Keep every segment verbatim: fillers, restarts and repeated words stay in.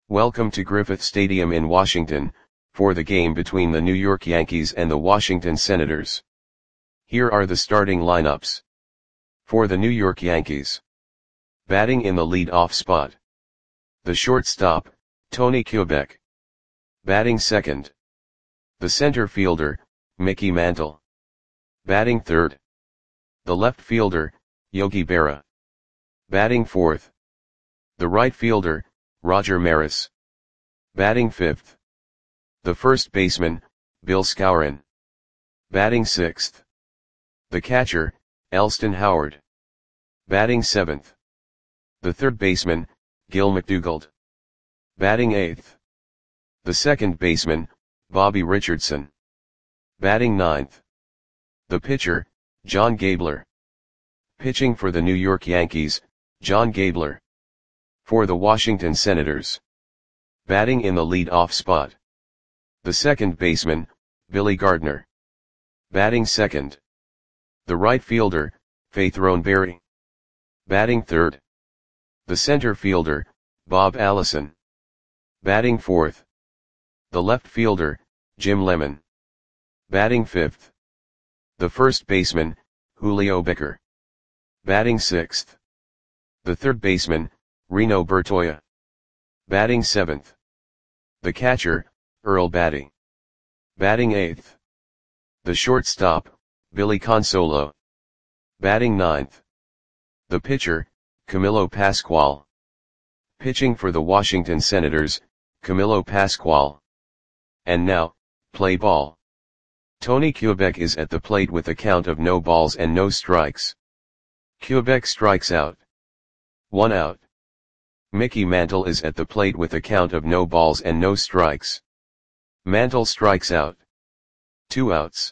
Welcome to Griffith Stadium in Washington, for the game between the New York Yankees and the Washington Senators. Here are the starting lineups. For the New York Yankees. Batting in the lead-off spot. The shortstop, Tony Kubek. Batting second. The center fielder, Mickey Mantle. Batting third. The left fielder, Yogi Berra. Batting fourth. The right fielder, Roger Maris. Batting fifth. The first baseman, Bill Skowron. Batting sixth. The catcher, Elston Howard. Batting seventh. The third baseman, Gil McDougald. Batting eighth. The second baseman, Bobby Richardson. Batting ninth. The pitcher, John Gabler. Pitching for the New York Yankees, John Gabler. For the Washington Senators. Batting in the lead-off spot. The second baseman, Billy Gardner. Batting second. The right fielder, Faith Roneberry. Batting third. The center fielder, Bob Allison. Batting fourth. The left fielder, Jim Lemon. Batting fifth. The first baseman, Julio Becker. Batting sixth. The third baseman, Reno Bertoia. Batting seventh. The catcher, Earl Batty. Batting eighth. The shortstop, Billy Consolo. Batting ninth. The pitcher, Camilo Pascual. Pitching for the Washington Senators, Camilo Pascual. And now, play ball. Tony Kubek is at the plate with a count of no balls and no strikes. Kubek strikes out. One out. Mickey Mantle is at the plate with a count of no balls and no strikes. Mantle strikes out. Two outs.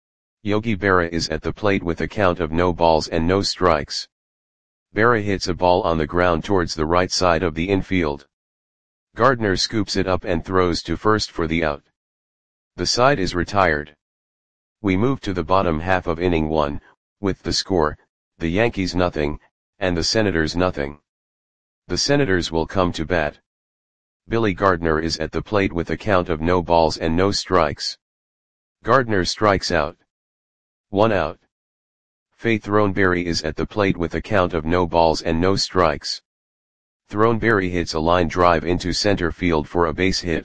Yogi Berra is at the plate with a count of no balls and no strikes. Berra hits a ball on the ground towards the right side of the infield. Gardner scoops it up and throws to first for the out. The side is retired. We move to the bottom half of inning one, with the score, the Yankees nothing, and the Senators nothing. The Senators will come to bat. Billy Gardner is at the plate with a count of no balls and no strikes. Gardner strikes out. One out. Faith Roneberry is at the plate with a count of no balls and no strikes. Roneberry hits a line drive into center field for a base hit.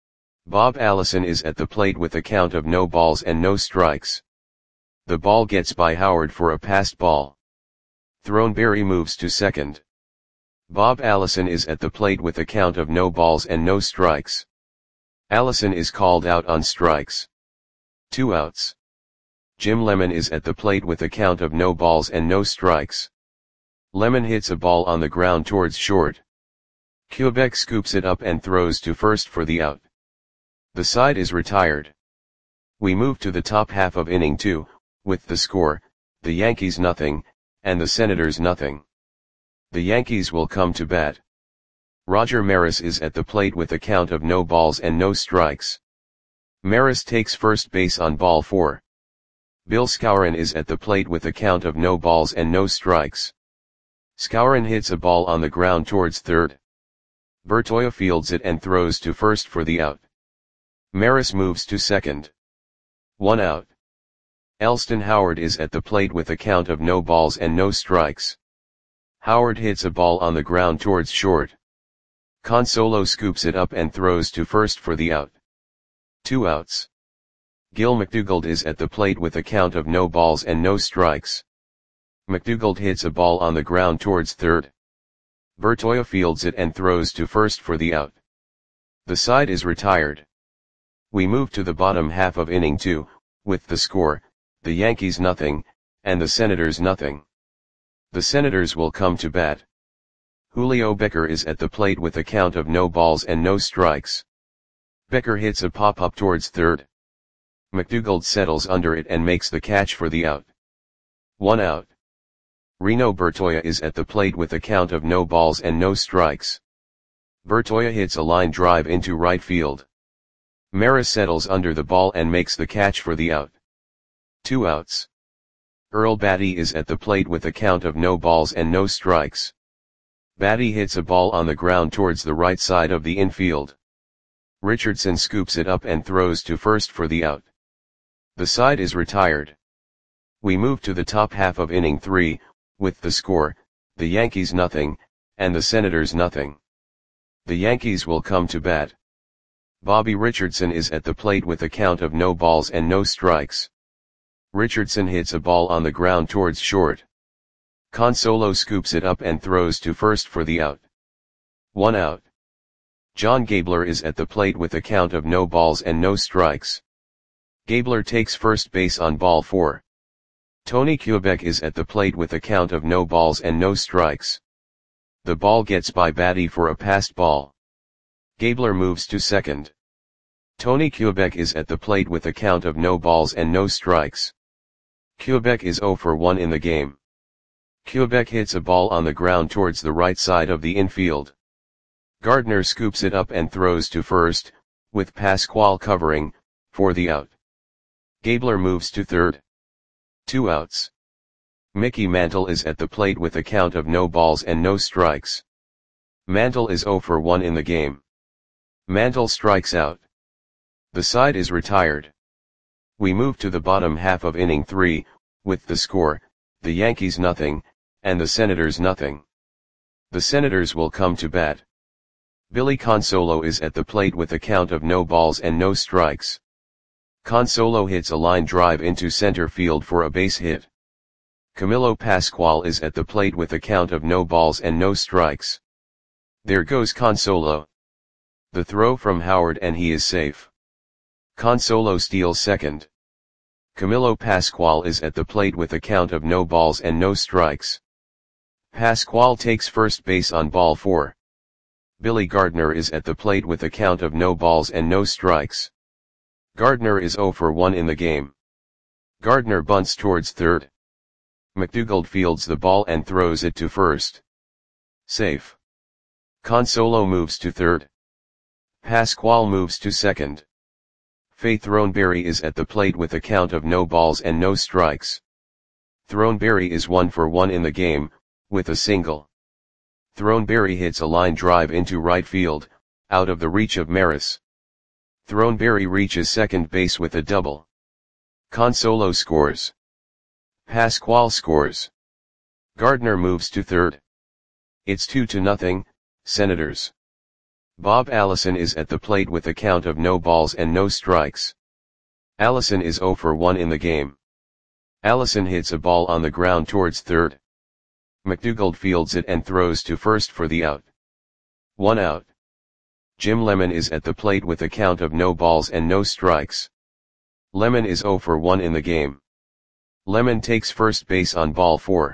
Bob Allison is at the plate with a count of no balls and no strikes. The ball gets by Howard for a passed ball. Roneberry moves to second. Bob Allison is at the plate with a count of no balls and no strikes. Allison is called out on strikes. Two outs. Jim Lemon is at the plate with a count of no balls and no strikes. Lemon hits a ball on the ground towards short. Kubek scoops it up and throws to first for the out. The side is retired. We move to the top half of inning two, with the score, the Yankees nothing, and the Senators nothing. The Yankees will come to bat. Roger Maris is at the plate with a count of no balls and no strikes. Maris takes first base on ball four. Bill Skowron is at the plate with a count of no balls and no strikes. Skowron hits a ball on the ground towards third. Bertoia fields it and throws to first for the out. Maris moves to second. One out. Elston Howard is at the plate with a count of no balls and no strikes. Howard hits a ball on the ground towards short. Consolo scoops it up and throws to first for the out. Two outs. Gil McDougald is at the plate with a count of no balls and no strikes. McDougald hits a ball on the ground towards third. Bertoia fields it and throws to first for the out. The side is retired. We move to the bottom half of inning two, with the score, the Yankees nothing, and the Senators nothing. The Senators will come to bat. Julio Becker is at the plate with a count of no balls and no strikes. Becker hits a pop-up towards third. McDougald settles under it and makes the catch for the out. One out. Reno Bertoia is at the plate with a count of no balls and no strikes. Bertoia hits a line drive into right field. Maris settles under the ball and makes the catch for the out. Two outs. Earl Batty is at the plate with a count of no balls and no strikes. Batty hits a ball on the ground towards the right side of the infield. Richardson scoops it up and throws to first for the out. The side is retired. We move to the top half of inning three, with the score, the Yankees nothing, and the Senators nothing. The Yankees will come to bat. Bobby Richardson is at the plate with a count of no balls and no strikes. Richardson hits a ball on the ground towards short. Consolo scoops it up and throws to first for the out. One out. John Gabler is at the plate with a count of no balls and no strikes. Gabler takes first base on ball four. Tony Kubek is at the plate with a count of no balls and no strikes. The ball gets by Batty for a passed ball. Gabler moves to second. Tony Kubek is at the plate with a count of no balls and no strikes. Kubek is zero for one in the game. Kubek hits a ball on the ground towards the right side of the infield. Gardner scoops it up and throws to first, with Pasquale covering, for the out. Gabler moves to third. Two outs. Mickey Mantle is at the plate with a count of no balls and no strikes. Mantle is zero for one in the game. Mantle strikes out. The side is retired. We move to the bottom half of inning three, with the score, the Yankees nothing, and the Senators nothing. The Senators will come to bat. Billy Consolo is at the plate with a count of no balls and no strikes. Consolo hits a line drive into center field for a base hit. Camilo Pasquale is at the plate with a count of no balls and no strikes. There goes Consolo. The throw from Howard and he is safe. Consolo steals second. Camilo Pasquale is at the plate with a count of no balls and no strikes. Pasquale takes first base on ball four. Billy Gardner is at the plate with a count of no balls and no strikes. Gardner is zero for one in the game. Gardner bunts towards third. McDougald fields the ball and throws it to first. Safe. Consolo moves to third. Pasquale moves to second. Faye Throneberry is at the plate with a count of no balls and no strikes. Throneberry is one for one in the game, with a single. Throneberry hits a line drive into right field, out of the reach of Maris. Throneberry reaches second base with a double. Consolo scores. Pasquale scores. Gardner moves to third. It's two to nothing, Senators. Bob Allison is at the plate with a count of no balls and no strikes. Allison is zero for one in the game. Allison hits a ball on the ground towards third. McDougald fields it and throws to first for the out. One out. Jim Lemon is at the plate with a count of no balls and no strikes. Lemon is zero for one in the game. Lemon takes first base on ball four.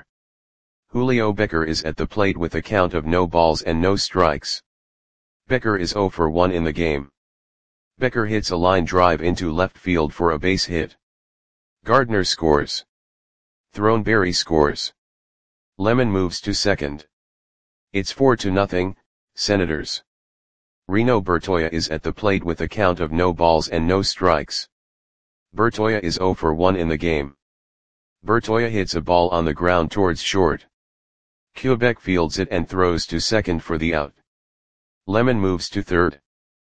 Julio Becker is at the plate with a count of no balls and no strikes. Becker is zero for one in the game. Becker hits a line drive into left field for a base hit. Gardner scores. Throneberry scores. Lemon moves to second. It's four to nothing, Senators. Reno Bertoia is at the plate with a count of no balls and no strikes. Bertoia is zero for one in the game. Bertoia hits a ball on the ground towards short. Kubek fields it and throws to second for the out. Lemon moves to third.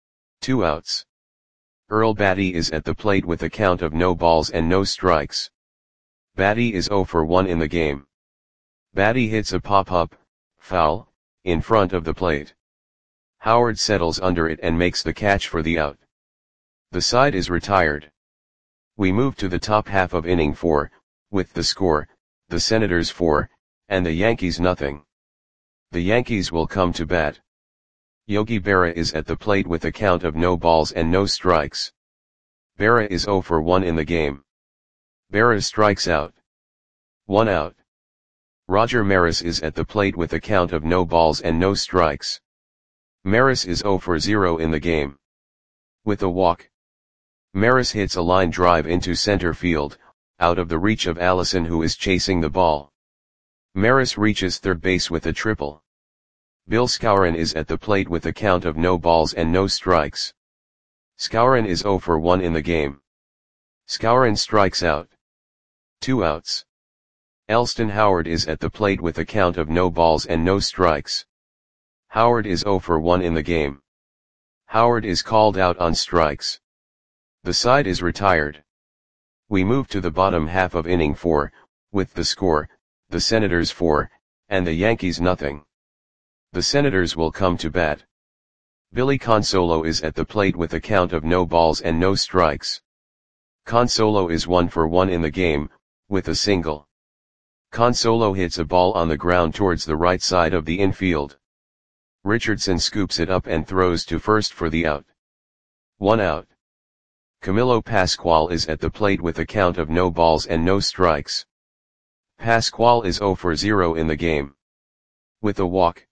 Two outs. Earl Batty is at the plate with a count of no balls and no strikes. Batty is zero for one in the game. Batty hits a pop-up, foul, in front of the plate. Howard settles under it and makes the catch for the out. The side is retired. We move to the top half of inning four, with the score, the Senators four, and the Yankees nothing. The Yankees will come to bat. Yogi Berra is at the plate with a count of no balls and no strikes. Berra is zero for one in the game. Berra strikes out. One out. Roger Maris is at the plate with a count of no balls and no strikes. Maris is zero for zero in the game. With a walk. Maris hits a line drive into center field, out of the reach of Allison who is chasing the ball. Maris reaches third base with a triple. Bill Skowron is at the plate with a count of no balls and no strikes. Skowron is zero for one in the game. Skowron strikes out. Two outs. Elston Howard is at the plate with a count of no balls and no strikes. Howard is zero for one in the game. Howard is called out on strikes. The side is retired. We move to the bottom half of inning four, with the score, the Senators four, and the Yankees nothing. The Senators will come to bat. Billy Consolo is at the plate with a count of no balls and no strikes. Consolo is one for one in the game, with a single. Consolo hits a ball on the ground towards the right side of the infield. Richardson scoops it up and throws to first for the out. One out. Camilo Pascual is at the plate with a count of no balls and no strikes. Pascual is zero for zero in the game. With a walk.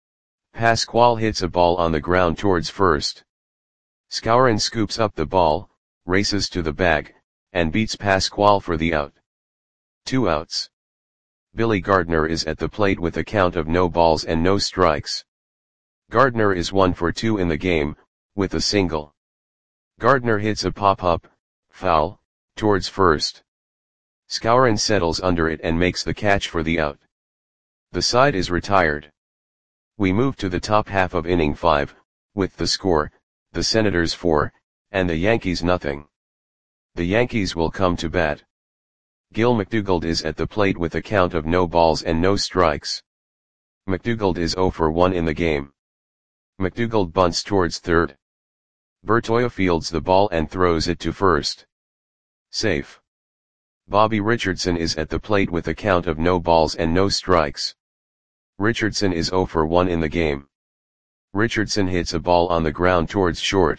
Pascual hits a ball on the ground towards first. Skowron scoops up the ball, races to the bag, and beats Pascual for the out. Two outs. Billy Gardner is at the plate with a count of no balls and no strikes. Gardner is one for two in the game, with a single. Gardner hits a pop-up, foul, towards first. Skowron settles under it and makes the catch for the out. The side is retired. We move to the top half of inning five, with the score, the Senators four, and the Yankees nothing. The Yankees will come to bat. Gil McDougald is at the plate with a count of no balls and no strikes. McDougald is zero for one in the game. McDougald bunts towards third. Bertoia fields the ball and throws it to first. Safe. Bobby Richardson is at the plate with a count of no balls and no strikes. Richardson is zero for one in the game. Richardson hits a ball on the ground towards short.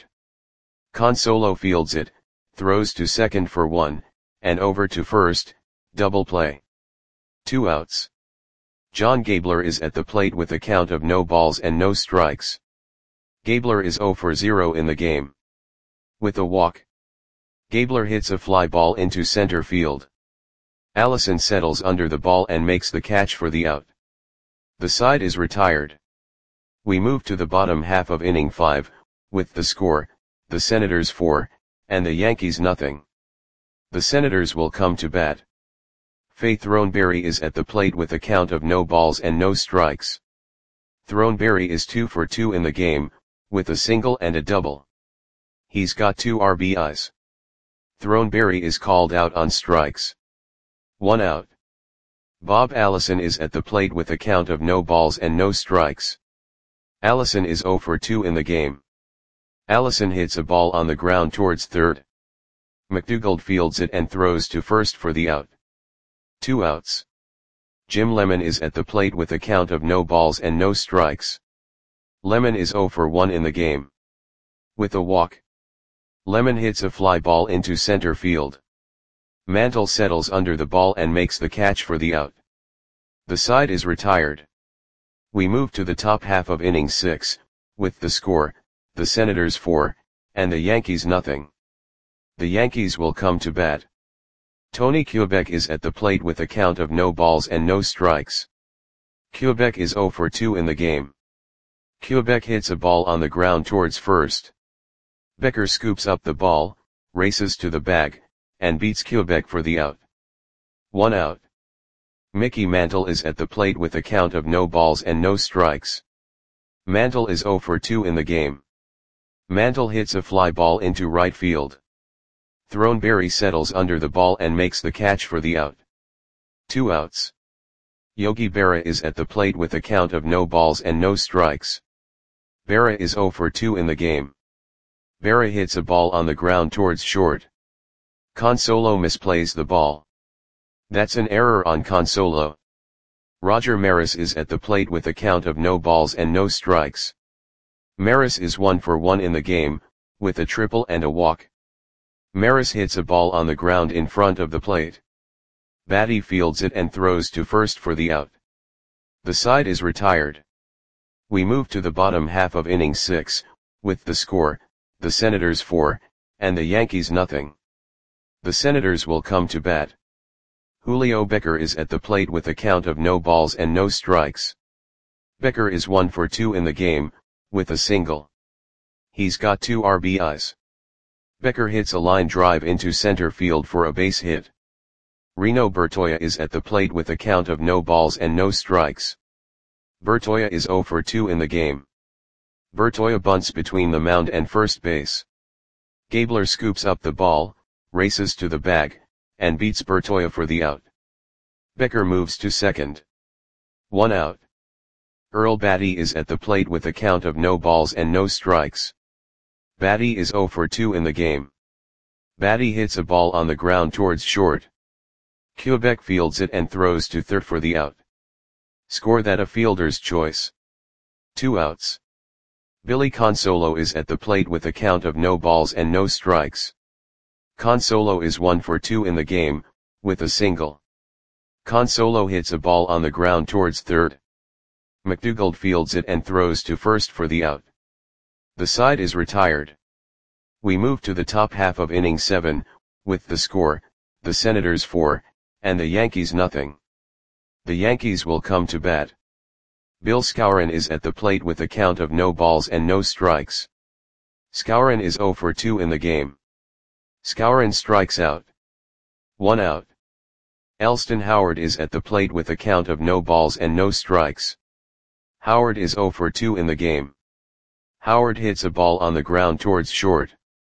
Consolo fields it, throws to second for one, and over to first, double play. Two outs. John Gabler is at the plate with a count of no balls and no strikes. Gabler is zero for zero in the game. With a walk. Gabler hits a fly ball into center field. Allison settles under the ball and makes the catch for the out. The side is retired. We move to the bottom half of inning five, with the score, the Senators four, and the Yankees nothing. The Senators will come to bat. Faye Throneberry is at the plate with a count of no balls and no strikes. Throneberry is two for two in the game, with a single and a double. He's got two R B Is. Throneberry is called out on strikes. One out. Bob Allison is at the plate with a count of no balls and no strikes. Allison is zero for two in the game. Allison hits a ball on the ground towards third. McDougald fields it and throws to first for the out. Two outs. Jim Lemon is at the plate with a count of no balls and no strikes. Lemon is zero for one in the game. With a walk. Lemon hits a fly ball into center field. Mantle settles under the ball and makes the catch for the out. The side is retired. We move to the top half of inning six, with the score, the Senators four, and the Yankees nothing. The Yankees will come to bat. Tony Kubek is at the plate with a count of no balls and no strikes. Kubek is zero for two in the game. Kubek hits a ball on the ground towards first. Becker scoops up the ball, races to the bag, and beats Kubek for the out. One out. Mickey Mantle is at the plate with a count of no balls and no strikes. Mantle is zero for two in the game. Mantle hits a fly ball into right field. Throneberry settles under the ball and makes the catch for the out. Two outs. Yogi Berra is at the plate with a count of no balls and no strikes. Berra is zero for two in the game. Berra hits a ball on the ground towards short. Consolo misplays the ball. That's an error on Consolo. Roger Maris is at the plate with a count of no balls and no strikes. Maris is one for one in the game, with a triple and a walk. Maris hits a ball on the ground in front of the plate. Batty fields it and throws to first for the out. The side is retired. We move to the bottom half of inning six, with the score, the Senators four, and the Yankees nothing. The Senators will come to bat. Julio Becker is at the plate with a count of no balls and no strikes. Becker is one for two in the game, with a single. He's got two R B Is. Becker hits a line drive into center field for a base hit. Reno Bertoia is at the plate with a count of no balls and no strikes. Bertoia is zero for two in the game. Bertoia bunts between the mound and first base. Gabler scoops up the ball, races to the bag, and beats Bertoia for the out. Becker moves to second. One out. Earl Batty is at the plate with a count of no balls and no strikes. Batty is zero for two in the game. Batty hits a ball on the ground towards short. Quebec fields it and throws to third for the out. Score that a fielder's choice. Two outs. Billy Consolo is at the plate with a count of no balls and no strikes. Consolo is one for two in the game, with a single. Consolo hits a ball on the ground towards third. McDougald fields it and throws to first for the out. The side is retired. We move to the top half of inning seven, with the score, the Senators four, and the Yankees nothing. The Yankees will come to bat. Bill Skowron is at the plate with a count of no balls and no strikes. Skowron is zero for two in the game. Skowron strikes out. One out. Elston Howard is at the plate with a count of no balls and no strikes. Howard is zero for two in the game. Howard hits a ball on the ground towards short.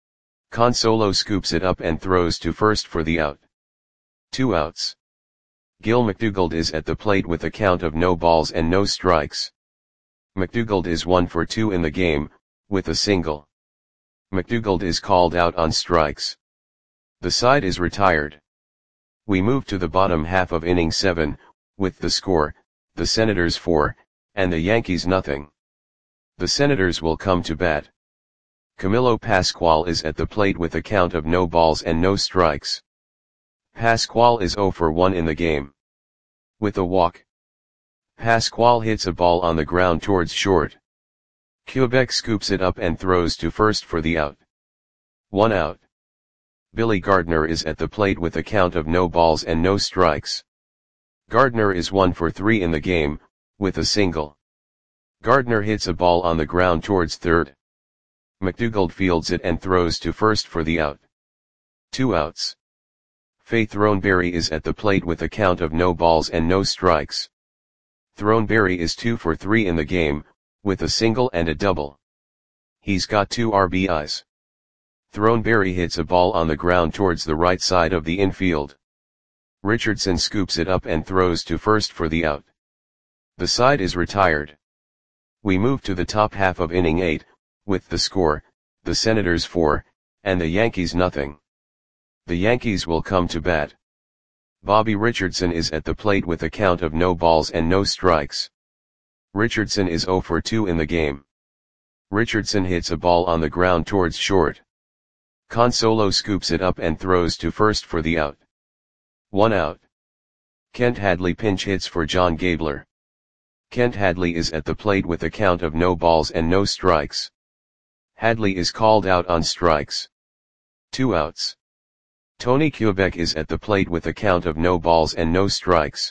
Consolo scoops it up and throws to first for the out. Two outs. Gil McDougald is at the plate with a count of no balls and no strikes. McDougald is one for two in the game, with a single. McDougald is called out on strikes. The side is retired. We move to the bottom half of inning seven, with the score, the Senators four, and the Yankees nothing. The Senators will come to bat. Camilo Pascual is at the plate with a count of no balls and no strikes. Pascual is zero for one in the game. With a walk. Pascual hits a ball on the ground towards short. Quebec scoops it up and throws to first for the out. One out. Billy Gardner is at the plate with a count of no balls and no strikes. Gardner is one for three in the game, with a single. Gardner hits a ball on the ground towards third. McDougald fields it and throws to first for the out. Two outs. Faye Throneberry is at the plate with a count of no balls and no strikes. Throneberry is two for three in the game, with a single and a double. He's got two R B Is. Throneberry hits a ball on the ground towards the right side of the infield. Richardson scoops it up and throws to first for the out. The side is retired. We move to the top half of inning eight, with the score, the Senators four, and the Yankees nothing. The Yankees will come to bat. Bobby Richardson is at the plate with a count of no balls and no strikes. Richardson is zero for two in the game. Richardson hits a ball on the ground towards short. Consolo scoops it up and throws to first for the out. One out. Kent Hadley pinch hits for John Gabler. Kent Hadley is at the plate with a count of no balls and no strikes. Hadley is called out on strikes. Two outs. Tony Quebec is at the plate with a count of no balls and no strikes.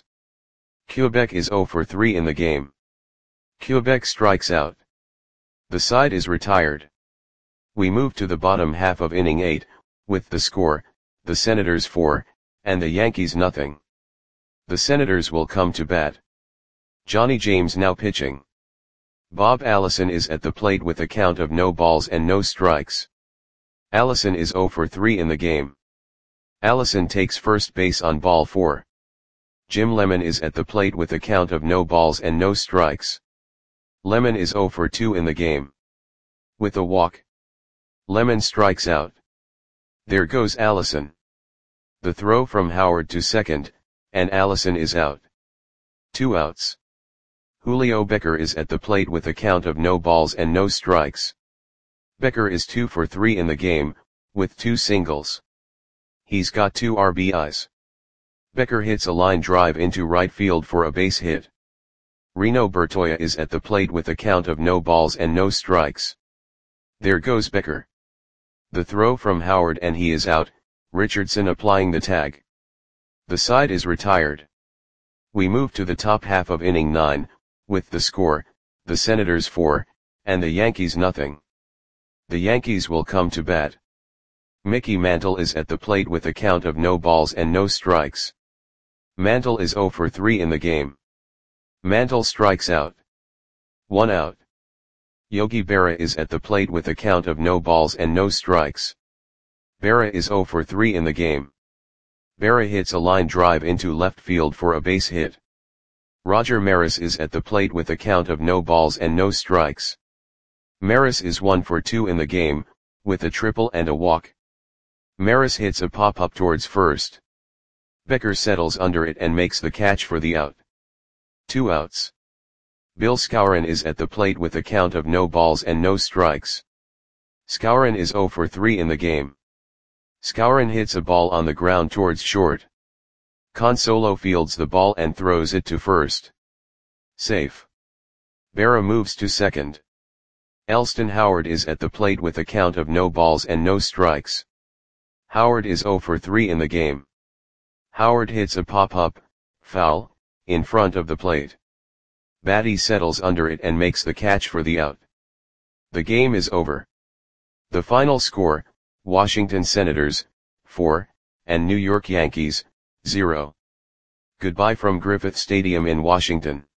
Quebec is zero for three in the game. Quebec strikes out. The side is retired. We move to the bottom half of inning eight, with the score, the Senators four, and the Yankees nothing. The Senators will come to bat. Johnny James now pitching. Bob Allison is at the plate with a count of no balls and no strikes. Allison is zero for three in the game. Allison takes first base on ball four. Jim Lemon is at the plate with a count of no balls and no strikes. Lemon is zero for two in the game. With a walk. Lemon strikes out. There goes Allison. The throw from Howard to second, and Allison is out. Two outs. Julio Becker is at the plate with a count of no balls and no strikes. Becker is two for three in the game, with two singles. He's got two R B Is. Becker hits a line drive into right field for a base hit. Reno Bertoia is at the plate with a count of no balls and no strikes. There goes Becker. The throw from Howard and he is out, Richardson applying the tag. The side is retired. We move to the top half of inning nine, with the score, the Senators four, and the Yankees nothing. The Yankees will come to bat. Mickey Mantle is at the plate with a count of no balls and no strikes. Mantle is zero for three in the game. Mantle strikes out. One out. Yogi Berra is at the plate with a count of no balls and no strikes. Berra is zero for three in the game. Berra hits a line drive into left field for a base hit. Roger Maris is at the plate with a count of no balls and no strikes. Maris is one for two in the game, with a triple and a walk. Maris hits a pop-up towards first. Becker settles under it and makes the catch for the out. Two outs. Bill Skowron is at the plate with a count of no balls and no strikes. Skowron is zero for three in the game. Skowron hits a ball on the ground towards short. Consolo fields the ball and throws it to first. Safe. Berra moves to second. Elston Howard is at the plate with a count of no balls and no strikes. Howard is zero for three in the game. Howard hits a pop-up, foul, in front of the plate. Batty settles under it and makes the catch for the out. The game is over. The final score, Washington Senators, four, and New York Yankees, zero. Goodbye from Griffith Stadium in Washington.